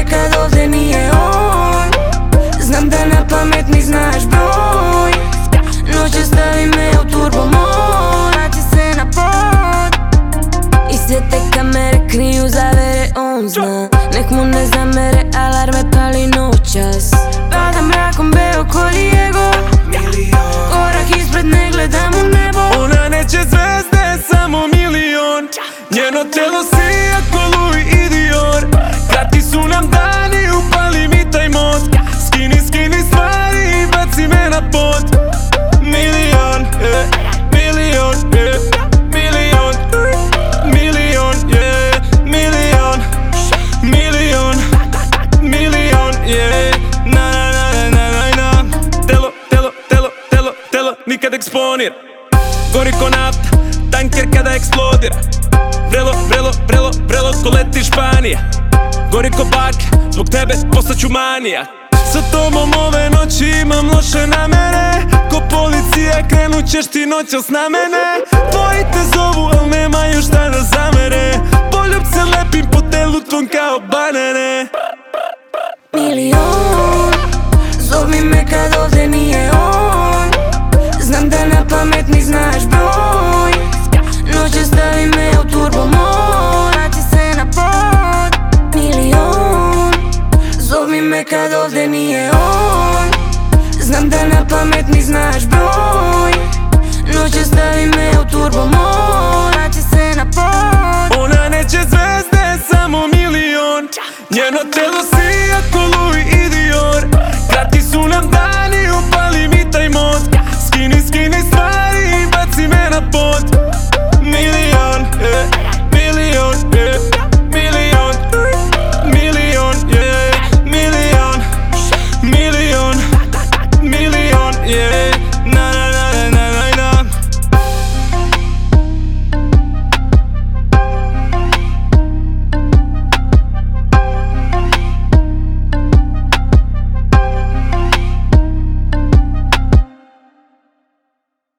kad ovdje nije on. Znam da na pamet mi znaš broj. Noće stavi me u turbo mod, vraći se na pod. I sve te kamere kriju zavere, on zna. Nek mu ne zamere, alarme pali noćas. Pada mrakom beo ko Diego, korak ispred ne gledam u nebo. Ona neće zvezde, samo milion. Njeno telo sija ko Louis i Dior. Kratki su nam dani, upali mi taj mod. Skini stvari i baci me na pod. Milion, milion, milion, milion, milion, milion, milion, na na na na na na. Telo nikad eksponira. Gori ko nafta, tanker kada eksplodira. Vrelo ko leti Španija. Gori ko bake, zbog tebe postaću manija. Sa tobom ove noći imam loše namere. Ko policija krenut ćeš ti noćas na mene. Tvoji te zovu, al nemaju šta da zamere. Poljubce lepim po telu tvom kao banane. Milion, zovi me kad ovdje nije on. Znam da na pamet mi znaš broj. Noće stavi me u turbo mod, vraći se na pod. Milion, zovi me kad ovdje nije on. Znam da na pamet mi znaš broj. Noće stavi me u turbo mod, vraći se na pod. Ona neće zvezde, samo milion. Njeno telo sija ko Louis i Dior. Kratki su nam dani, upali mi taj mod. Skini stvari i baci me na pod.